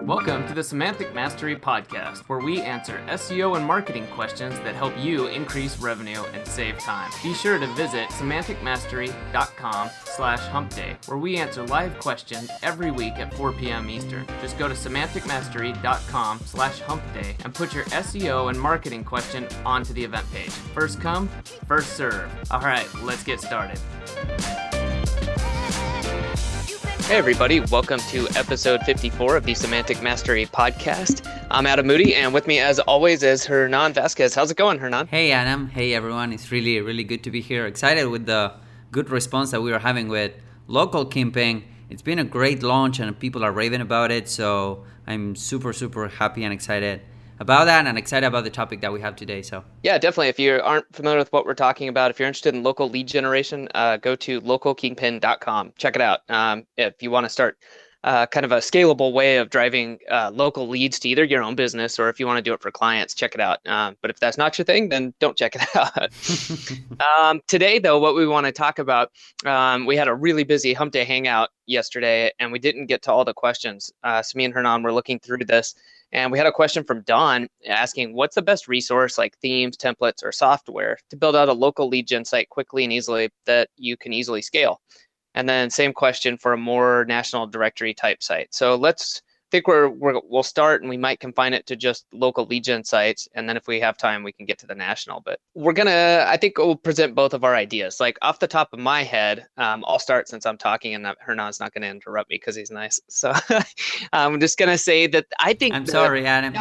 Welcome to the Semantic Mastery Podcast, where we answer SEO and marketing questions that help you increase revenue and save time. Be sure to visit semanticmastery.com/humpday, where we answer live questions every week at 4 p.m. Eastern. Just go to semanticmastery.com/humpday and put your SEO and marketing question onto the event page. First come, first serve. All right, let's get started. Hey everybody, welcome to episode 54 of the Semantic Mastery Podcast. I'm Adam Moody, and with me as always is Hernan Vasquez. How's it going, Hernan? Hey Adam, hey everyone. It's really good to be here. Excited with the good response that we are having with Local Kingpin. It's been a great launch and people are raving about it, so I'm super happy and excited about that and excited about the topic that we have today. So yeah, definitely. If you aren't familiar with what we're talking about, if you're interested in local lead generation, go to localkingpin.com. Check it out. If you want to start kind of a scalable way of driving local leads to either your own business or if you want to do it for clients, check it out. But if that's not your thing, then don't check it out. Today, though, what we want to talk about, we had a really busy Hump Day Hangout yesterday, and we didn't get to all the questions. So me and Hernan were looking through this. And we had a question from Don asking, what's the best resource like themes, templates, or software to build out a local lead gen site quickly and easily that you can easily scale? And then same question for a more national directory type site. So we'll start and we might confine it to just local lead gen sites. And then if we have time, we can get to the national. But I think we'll present both of our ideas. Like off the top of my head, I'll start since I'm talking and Hernan's not going to interrupt me because he's nice. So I'm just going to say that I think— I'm sorry, Adam.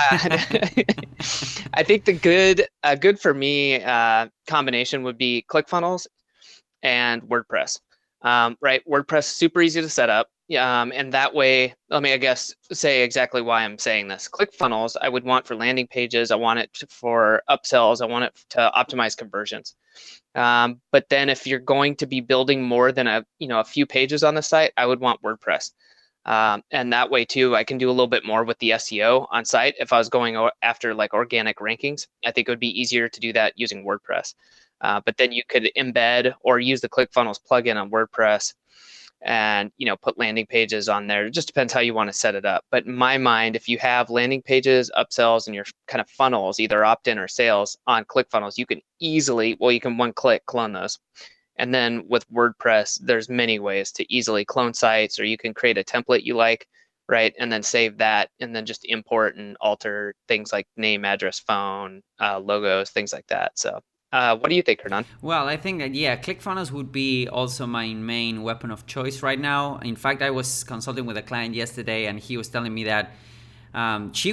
I think the good for me combination would be ClickFunnels and WordPress. Right, WordPress super easy to set up. And that way, let me, say exactly why I'm saying this. ClickFunnels, I would want for landing pages. I want it for upsells. I want it to optimize conversions. But then if you're going to be building more than a few pages on the site, I would want WordPress. And that way too, I can do a little bit more with the SEO on site. If I was going after like organic rankings, I think it would be easier to do that using WordPress. But then you could embed or use the ClickFunnels plugin on WordPress and put landing pages on there. It just depends how you want to set it up. But in my mind, if you have landing pages, upsells, and your kind of funnels, either opt-in or sales on ClickFunnels, you can easily, you can one click clone those. And then with WordPress, there's many ways to easily clone sites, or you can create a template you like, right? And then save that and then just import and alter things like name, address, phone, logos, things like that. So what do you think, Hernan? Well, I think that, ClickFunnels would be also my main weapon of choice right now. In fact, I was consulting with a client yesterday and he was telling me that, she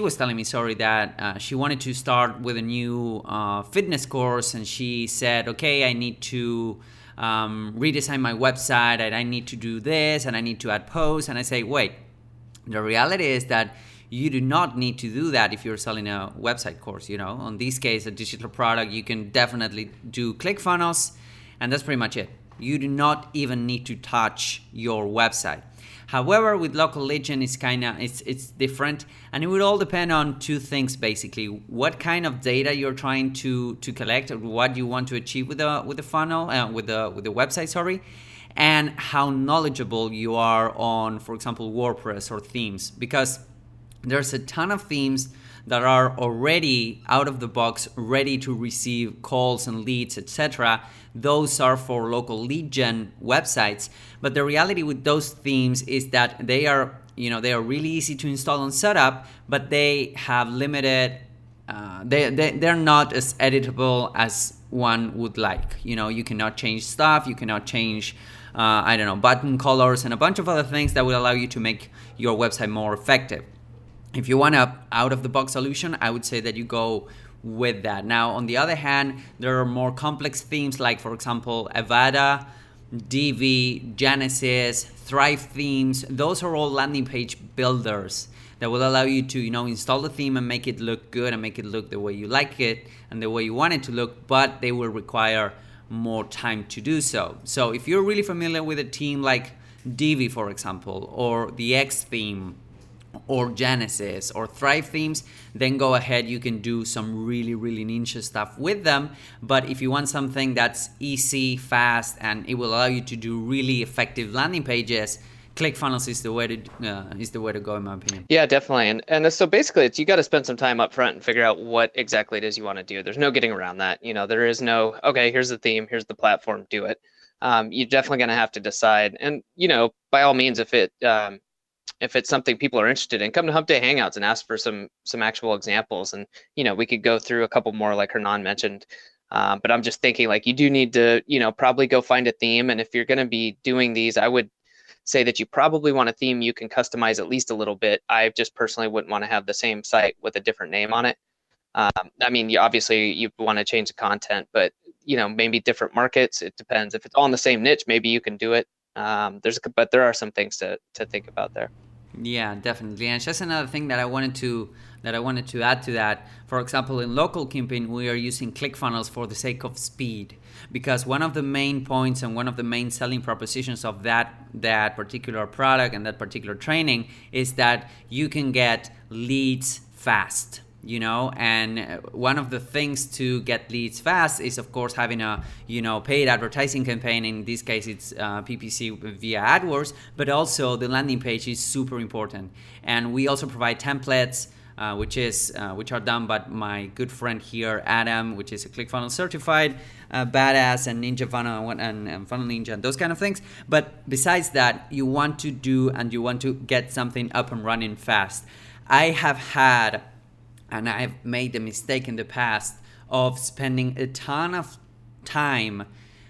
wanted to start with a new fitness course, and she said, okay, I need to redesign my website, and I need to do this, and I need to add posts. And I say, wait, the reality is that you do not need to do that if you're selling a website course. On this case, a digital product, you can definitely do ClickFunnels, and that's pretty much it. You do not even need to touch your website. However, with local lead gen, it's different, and it would all depend on two things basically: what kind of data you're trying to collect, or what you want to achieve with the funnel, with the website, and how knowledgeable you are on, for example, WordPress or themes, because there's a ton of themes that are already out of the box, ready to receive calls and leads, etc. Those are for local lead gen websites. But the reality with those themes is that they are really easy to install and set up, but they have limited. They're not as editable as one would like. You cannot change stuff. You cannot change button colors and a bunch of other things that will allow you to make your website more effective. If you want a out-of-the-box solution, I would say that you go with that. Now, on the other hand, there are more complex themes like, for example, Avada, Divi, Genesis, Thrive themes. Those are all landing page builders that will allow you to, install the theme and make it look good and make it look the way you like it and the way you want it to look, but they will require more time to do so. So if you're really familiar with a theme like Divi, for example, or the X theme, or Genesis or Thrive themes, then go ahead. You can do some really niche stuff with them. But if you want something that's easy, fast, and it will allow you to do really effective landing pages, ClickFunnels is the way to go, in my opinion. Yeah, definitely. And so basically it's you got to spend some time up front and figure out what exactly it is you want to do. There's no getting around that. There is no, okay, here's the theme, here's the platform, do it. You're definitely going to have to decide. And, by all means, if it's something people are interested in, come to Hump Day Hangouts and ask for some actual examples. And, we could go through a couple more like Hernan mentioned. But I'm just thinking like you do need to, probably go find a theme. And if you're going to be doing these, I would say that you probably want a theme you can customize at least a little bit. I just personally wouldn't want to have the same site with a different name on it. Obviously you want to change the content, but maybe different markets. It depends. If it's all in the same niche, maybe you can do it. But there are some things to think about there. Yeah, definitely. And just another thing that I wanted to add to that. For example, in local camping, we are using ClickFunnels for the sake of speed, because one of the main points and one of the main selling propositions of that particular product and that particular training is that you can get leads fast. And one of the things to get leads fast is, of course, having a paid advertising campaign. In this case, it's PPC via AdWords, but also the landing page is super important. And we also provide templates, which are done by my good friend here, Adam, which is a ClickFunnels certified badass, and Ninja Funnel and Funnel Ninja and those kind of things. But besides that, you want to get something up and running fast. And I've made the mistake in the past of spending a ton of time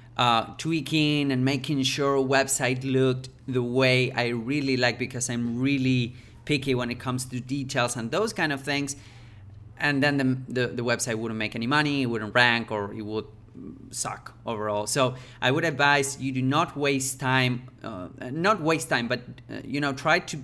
tweaking and making sure a website looked the way I really like, because I'm really picky when it comes to details and those kind of things. And then the website wouldn't make any money, it wouldn't rank, or it would suck overall. So I would advise you do not waste time, but try to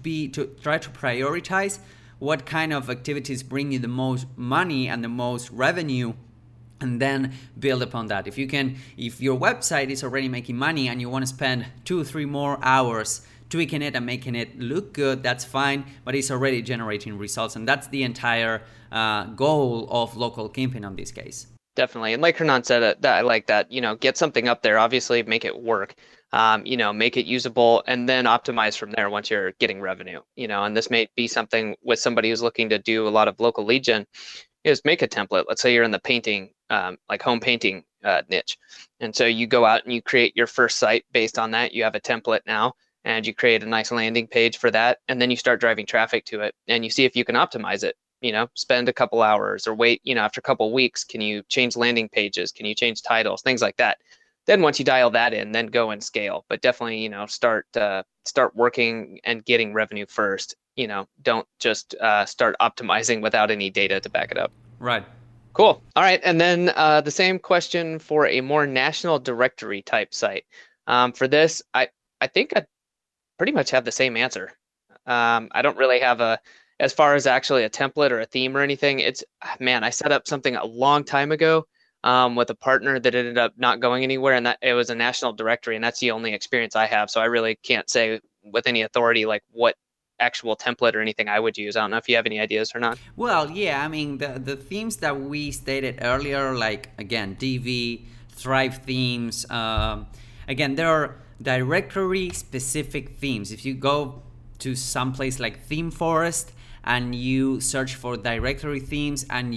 prioritize what kind of activities bring you the most money and the most revenue, and then build upon that. If your website is already making money and you want to spend 2 or 3 more hours tweaking it and making it look good, that's fine, but it's already generating results. And that's the entire goal of local camping in this case. Definitely. And like Hernan said, that I like that, get something up there, obviously make it work, make it usable, and then optimize from there once you're getting revenue, and this may be something with somebody who's looking to do a lot of local lead gen, is make a template. Let's say you're in the painting, like home painting niche. And so you go out and you create your first site based on that. You have a template now, and you create a nice landing page for that. And then you start driving traffic to it, and you see if you can optimize it. Spend a couple hours, or wait, after a couple weeks, can you change landing pages? Can you change titles? Things like that. Then once you dial that in, then go and scale. But definitely, start working and getting revenue first. Don't just start optimizing without any data to back it up. Right. Cool. All right. And then the same question for a more national directory type site. For this, I think I pretty much have the same answer. I don't really have as far as actually a template or a theme or anything. I set up something a long time ago with a partner that ended up not going anywhere, and that it was a national directory, and that's the only experience I have. So I really can't say with any authority like what actual template or anything I would use. I don't know if you have any ideas or not. Well, yeah, the themes that we stated earlier, like again, Divi, Thrive themes, again, there are directory specific themes. If you go to some place like ThemeForest and you search for directory themes, and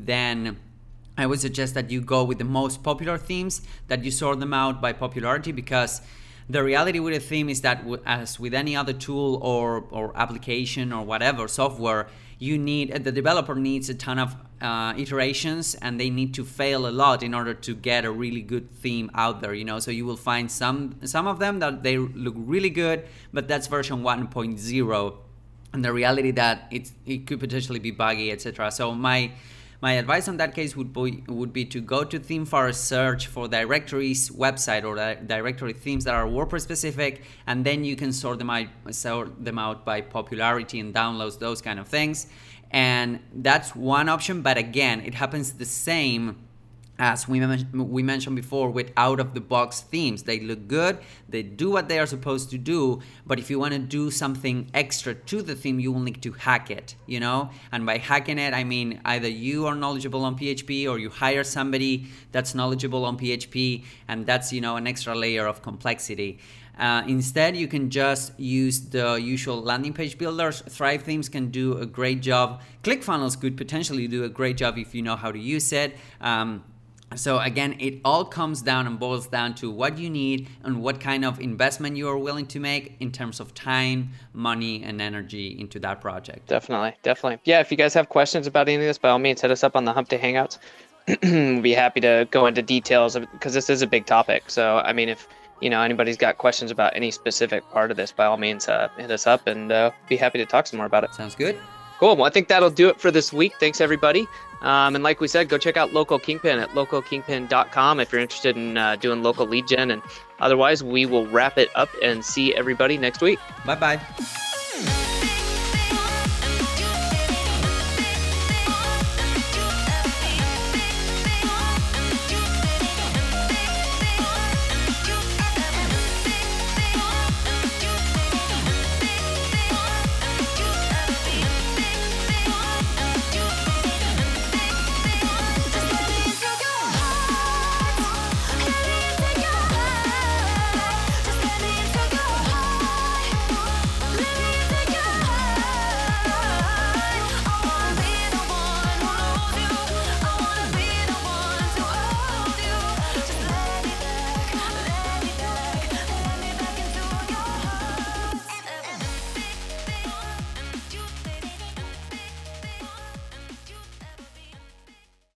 I would suggest that you go with the most popular themes, that you sort them out by popularity, because the reality with a theme is that, as with any other tool or application or whatever software, the developer needs a ton of iterations, and they need to fail a lot in order to get a really good theme out there. So you will find some of them that they look really good, but that's version 1.0, and the reality that it could potentially be buggy, etc. So my advice on that case would be to go to ThemeForest, search for directories website or directory themes that are WordPress specific, and then you can sort them out by popularity and downloads, those kind of things. And that's one option, but again, it happens the same as we mentioned before with out-of-the-box themes. They look good, they do what they are supposed to do, but if you want to do something extra to the theme, you will need to hack it, And by hacking it, I mean either you are knowledgeable on PHP or you hire somebody that's knowledgeable on PHP, and that's, an extra layer of complexity. Instead, you can just use the usual landing page builders. Thrive Themes can do a great job. ClickFunnels could potentially do a great job if you know how to use it. So again, it all comes down and boils down to what you need and what kind of investment you are willing to make in terms of time, money, and energy into that project. Definitely. Yeah, if you guys have questions about any of this, by all means, hit us up on the Hump Day Hangouts. We'll be happy to go into details because this is a big topic. So, I mean, if anybody's got questions about any specific part of this, by all means, hit us up and be happy to talk some more about it. Sounds good. Cool. Well, I think that'll do it for this week. Thanks, everybody. And like we said, go check out Local Kingpin at localkingpin.com if you're interested in doing local lead gen. And otherwise, we will wrap it up and see everybody next week. Bye-bye.